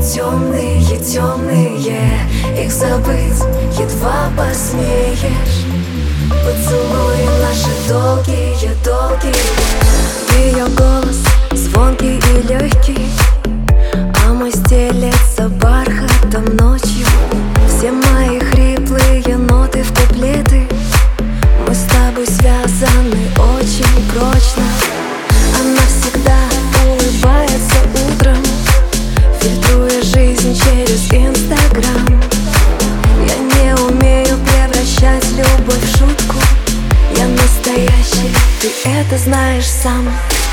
темные, темные, их забыть едва посмеешь. Поцелуи наши долгие, долгие. Ее голос звонкий и легкий, а мой стелется бархатом ночью. Все мои хриплые ноты в куплеты, мы с тобой связаны очень прочно. Она всегда улыбается утром, фильтруя жизнь через Инстаграм. Я не умею превращать любовь в шутку, я настоящий, ты это знаешь сам.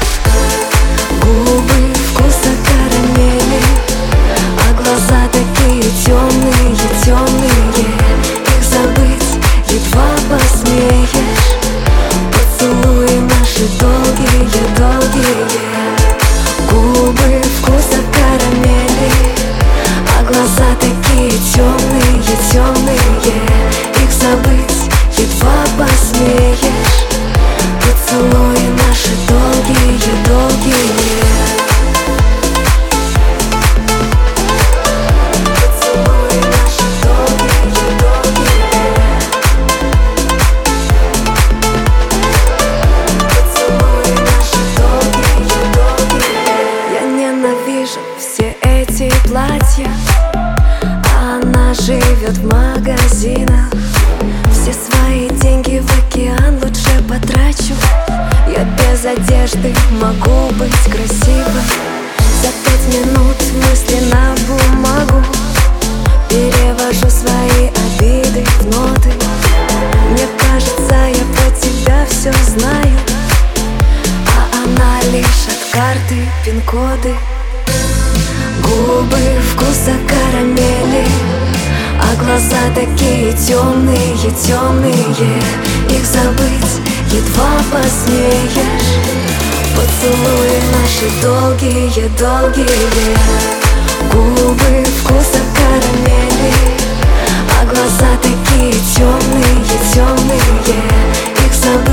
Губы вкуса карамели, а глаза такие темные, темные, их забыть едва посмеешь. Поцелуи наши долгие, долгие. Губы вкуса карамели, а глаза такие темные, темные, их забыть едва посмеешь. Поцелуи наши долгие, долгие. Поцелуи наши долгие, долгие. Поцелуи наши долгие, долгие. Я ненавижу все эти платья, а она живет в магазинах. Все свои деньги в океан лучше потрачу. Я без одежды могу быть красивой. За 5 минут мысли на бумагу перевожу свои обиды в ноты. Мне кажется, я про тебя все знаю, а она лишь от карты пин-коды. Губы вкуса карамели, а глаза такие темные, темные, их забыть едва посмеешь. Поцелуи наши долгие, долгие. Губы вкуса карамели, а глаза такие темные, темные, их забыть